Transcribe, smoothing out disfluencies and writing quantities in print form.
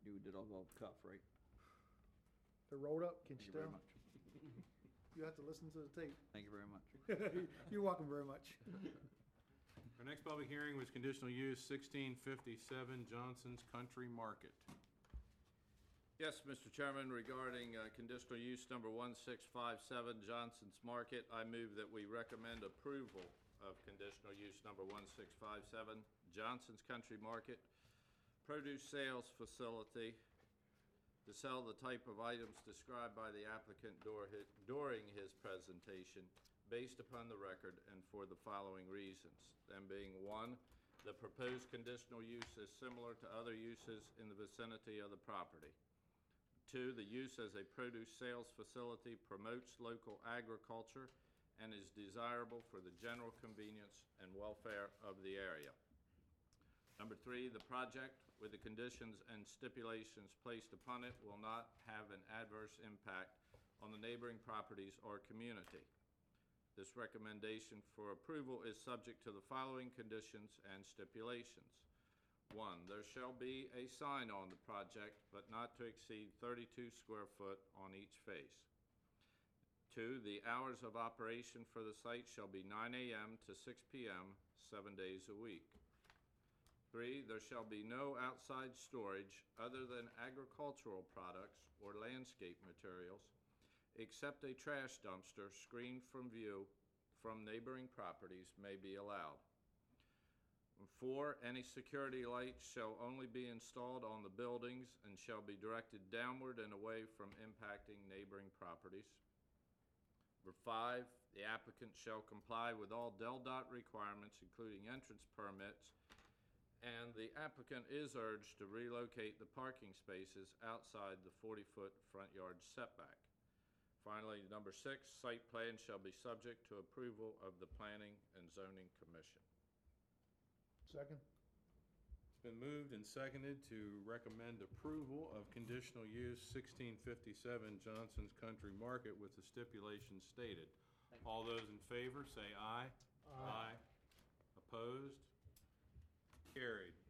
You did all off the cuff, right? They're rolled up, can't Thank you you very tell? much. You have to listen to the tape. Thank you very much. You're welcome very much. Our next public hearing was conditional use 1657 Johnson's Country Market. Yes, Mr. Chairman, regarding conditional use number 1657 Johnson's Market, I move that we recommend approval of conditional use number 1657 Johnson's Country Market produce sales facility to sell the type of items described by the applicant during his presentation based upon the record and for the following reasons. Them being, 1, the proposed conditional use is similar to other uses in the vicinity of the property. 2, the use as a produce sales facility promotes local agriculture and is desirable for the general convenience and welfare of the area. Number 3, the project, with the conditions and stipulations placed upon it, will not have an adverse impact on the neighboring properties or community. This recommendation for approval is subject to the following conditions and stipulations. 1, there shall be a sign on the project, but not to exceed 32 square foot on each face. 2, the hours of operation for the site shall be 9 a.m. to 6 p.m., 7 days a week. 3, there shall be no outside storage other than agricultural products or landscape materials, except a trash dumpster screened from view from neighboring properties may be allowed. 4, any security lights shall only be installed on the buildings and shall be directed downward and away from impacting neighboring properties. 5, the applicant shall comply with all DelDOT requirements, including entrance permits, and the applicant is urged to relocate the parking spaces outside the 40-foot front yard setback. Finally, number 6, site plan shall be subject to approval of the Planning and Zoning Commission. Second? It's been moved and seconded to recommend approval of conditional use 1657 Johnson's Country Market with the stipulations stated. All those in favor say aye. Aye. Opposed? Carried.